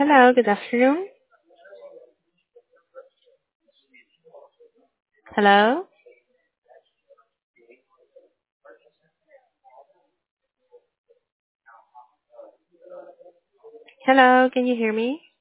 Hello, good afternoon. Hello? Hello, can you hear me?